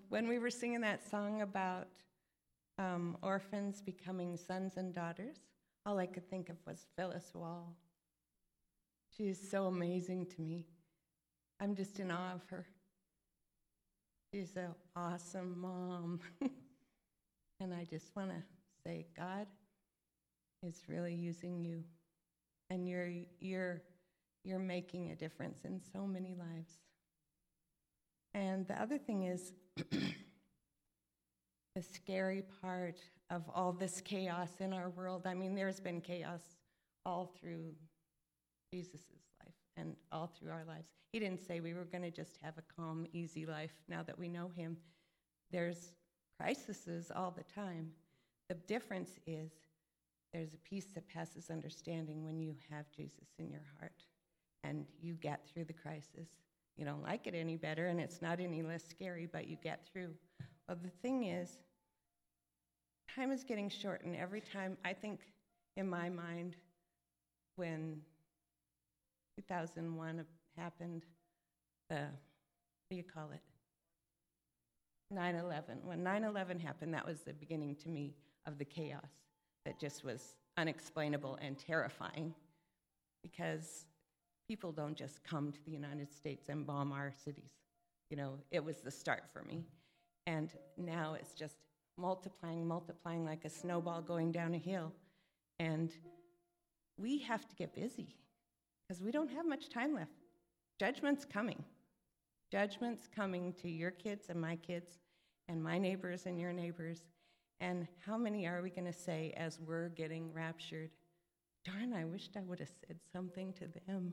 when we were singing that song about orphans becoming sons and daughters, all I could think of was Phyllis Wall. She is so amazing to me. I'm just in awe of her. She's an awesome mom. And I just want to say, God is really using you. And you're making a difference in so many lives. And the other thing is, the scary part of all this chaos in our world. I mean, there's been chaos all through Jesus' life and all through our lives. He didn't say we were going to just have a calm, easy life now that we know him. There's crises all the time. The difference is there's a peace that passes understanding when you have Jesus in your heart and you get through the crisis. You don't like it any better and it's not any less scary, but you get through. Well, the thing is, time is getting short, and every time, I think in my mind, when 2001 happened, what do you call it? 9/11. When 9/11 happened, that was the beginning to me of the chaos that just was unexplainable and terrifying, because people don't just come to the United States and bomb our cities. You know, it was the start for me. And now it's just multiplying like a snowball going down a hill. And we have to get busy because we don't have much time left. Judgment's coming. Judgment's coming to your kids and my kids and my neighbors and your neighbors. And how many are we going to say as we're getting raptured, darn, I wished I would have said something to them.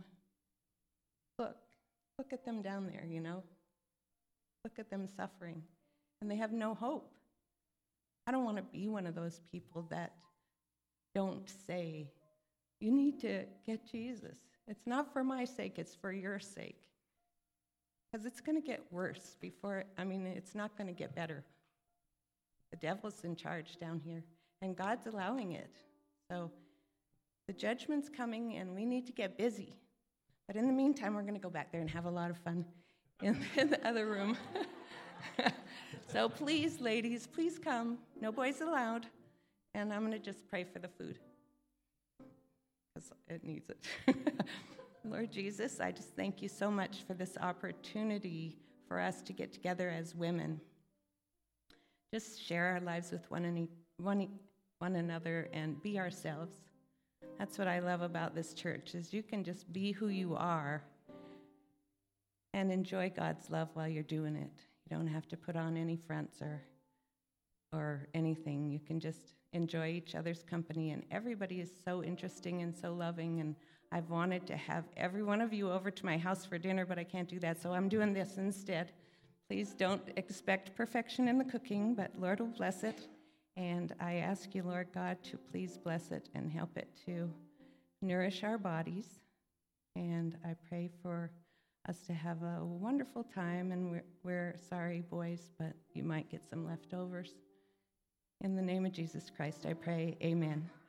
Look at them down there, you know. Look at them suffering. And they have no hope. I don't want to be one of those people that don't say, you need to get Jesus. It's not for my sake, it's for your sake. Because it's going to get worse it's not going to get better. The devil's in charge down here, and God's allowing it. So the judgment's coming, and we need to get busy. But in the meantime, we're going to go back there and have a lot of fun in the other room. So please, ladies, please come. No boys allowed. And I'm going to just pray for the food, because it needs it. Lord Jesus, I just thank you so much for this opportunity for us to get together as women. Just share our lives with one another and be ourselves. That's what I love about this church, is you can just be who you are and enjoy God's love while you're doing it. You don't have to put on any fronts or anything. You can just enjoy each other's company, and everybody is so interesting and so loving, and I've wanted to have every one of you over to my house for dinner, but I can't do that, so I'm doing this instead. Please don't expect perfection in the cooking, but Lord will bless it. And I ask you, Lord God, to please bless it and help it to nourish our bodies. And I pray for us to have a wonderful time. And we're sorry, boys, but you might get some leftovers. In the name of Jesus Christ, I pray, amen.